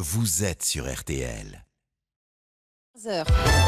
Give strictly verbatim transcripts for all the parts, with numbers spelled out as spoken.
vous êtes sur R T L. heures.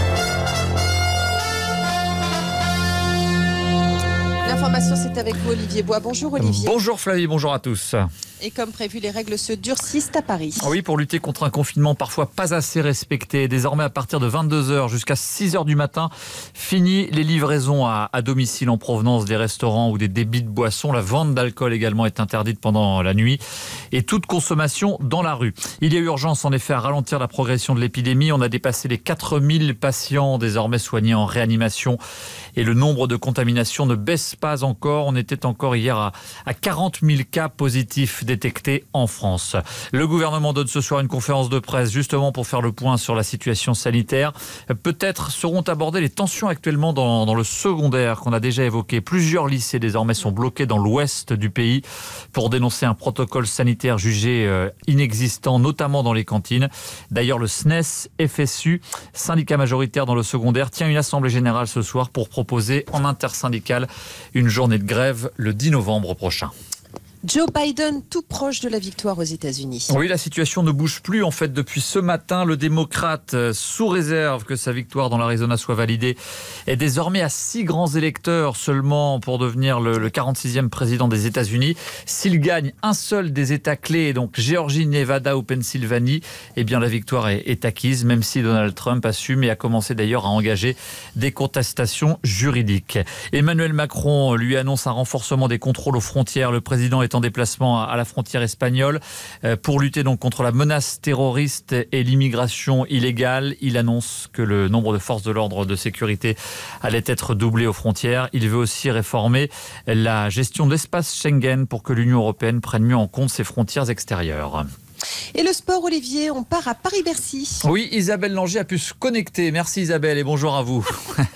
L'information, c'est avec vous, Olivier Bois. Bonjour, Olivier. Bonjour Flavie, bonjour à tous. Et comme prévu, les règles se durcissent à Paris. Oui, pour lutter contre un confinement parfois pas assez respecté. Désormais, à partir de vingt-deux heures jusqu'à six heures du matin, fini les livraisons à, à domicile en provenance des restaurants ou des débits de boissons. La vente d'alcool également est interdite pendant la nuit. Et toute consommation dans la rue. Il y a urgence en effet à ralentir la progression de l'épidémie. On a dépassé les quatre mille patients désormais soignés en réanimation. Et le nombre de contaminations ne baisse pas encore. On était encore hier à, à quarante mille cas positifs détectés en France. Le gouvernement donne ce soir une conférence de presse justement pour faire le point sur la situation sanitaire. Peut-être seront abordées les tensions actuellement dans, dans le secondaire qu'on a déjà évoqué. Plusieurs lycées désormais sont bloqués dans l'ouest du pays pour dénoncer un protocole sanitaire jugé euh, inexistant, notamment dans les cantines. D'ailleurs, le S N E S F S U, syndicat majoritaire dans le secondaire, tient une assemblée générale ce soir pour proposer en intersyndicale une journée de grève le dix novembre prochain. Joe Biden, tout proche de la victoire aux États-Unis. Oui, la situation ne bouge plus en fait depuis ce matin. Le démocrate, sous réserve que sa victoire dans l'Arizona soit validée, est désormais à six grands électeurs seulement pour devenir le, le quarante-sixième président des États-Unis. S'il gagne un seul des États clés, donc Géorgie, Nevada ou Pennsylvanie, eh bien la victoire est, est acquise, même si Donald Trump assume et a commencé d'ailleurs à engager des contestations juridiques. Emmanuel Macron lui annonce un renforcement des contrôles aux frontières. Le président est en déplacement à la frontière espagnole pour lutter donc contre la menace terroriste et l'immigration illégale. Il annonce que le nombre de forces de l'ordre de sécurité allait être doublé aux frontières. Il veut aussi réformer la gestion de l'espace Schengen pour que l'Union européenne prenne mieux en compte ses frontières extérieures. Et le sport, Olivier, on part à Paris-Bercy. Oui, Isabelle Langer a pu se connecter. Merci Isabelle et bonjour à vous.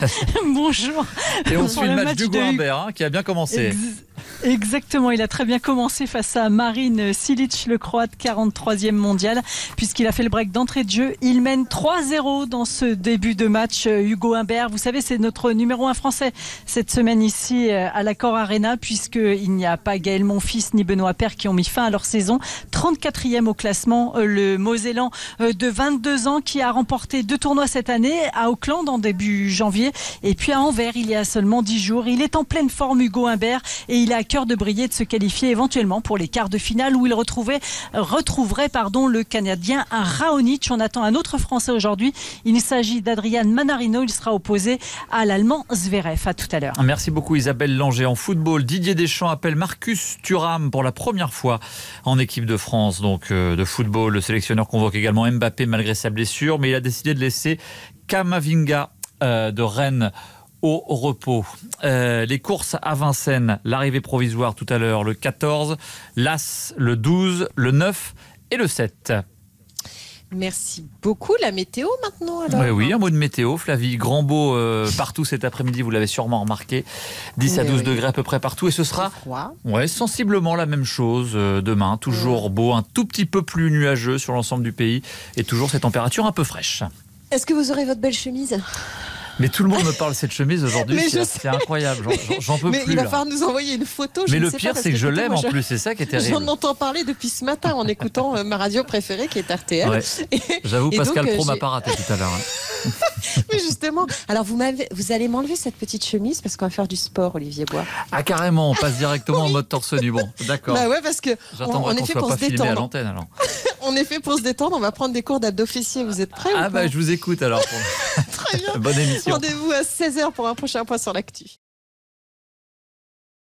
Bonjour. Et on suit le match, match d'Hugo de... Humbert hein, qui a bien commencé. Ex- Exactement, il a très bien commencé face à Marin Cilic, le Croate, quarante-troisième mondial, puisqu'il a fait le break d'entrée de jeu. Il mène trois zéro dans ce début de match. Hugo Humbert, vous savez, c'est notre numéro un français cette semaine ici à l'Accor Arena, puisqu'il n'y a pas Gaël Monfils ni Benoît Paire qui ont mis fin à leur saison. trente-quatrième au classement, le Mosellan de vingt-deux ans qui a remporté deux tournois cette année, à Auckland en début janvier et puis à Anvers il y a seulement dix jours. Il est en pleine forme, Hugo Humbert, et il a à cœur de briller, de se qualifier éventuellement pour les quarts de finale où il retrouvait, retrouverait pardon, le Canadien Raonic. On attend un autre Français aujourd'hui. Il s'agit d'Adrian Manarino. Il sera opposé à l'Allemand Zverev. À tout à l'heure. Merci beaucoup Isabelle Langer. En football, Didier Deschamps appelle Marcus Thuram pour la première fois en équipe de France. Donc euh, de football, le sélectionneur convoque également Mbappé malgré sa blessure, mais il a décidé de laisser Kamavinga euh, de Rennes au repos. Euh, les courses à Vincennes, l'arrivée provisoire tout à l'heure, le quatorze, l'As, le douze, le neuf et le sept. Merci beaucoup. La météo maintenant alors. Oui, oui, un mot de météo, Flavie. Grand beau euh, partout cet après-midi, vous l'avez sûrement remarqué. dix à douze oui. degrés à peu près partout. Et ce sera ouais, sensiblement la même chose euh, demain. Toujours ouais. beau, un tout petit peu plus nuageux sur l'ensemble du pays. Et toujours ces températures un peu fraîches. Est-ce que vous aurez votre belle chemise ? Mais tout le monde me parle de cette chemise aujourd'hui, c'est, c'est incroyable, j'en, j'en peux mais plus. Il va là. falloir nous envoyer une photo. Mais je le sais pire, pas, c'est que, que je l'aime moi, en plus, c'est ça qui est terrible. J'en entends parler depuis ce matin en écoutant euh, ma radio préférée qui est R T L. Ouais. Et, J'avoue, et Pascal donc, Pro euh, m'a pas raté tout à l'heure. Hein. Mais justement, alors vous, m'avez, vous allez m'enlever cette petite chemise parce qu'on va faire du sport, Olivier Bois. Ah carrément, on passe directement oui. en mode torse nu. Bon, d'accord. Bah ouais, parce que on, on est fait pour se détendre. À l'antenne, alors. On est fait pour se détendre, on va prendre des cours d'abdos fessiers. Vous êtes prêts? Ah bah je vous écoute alors. Pour... Très bien. Bonne émission. Rendez-vous à seize heures pour un prochain point sur l'actu.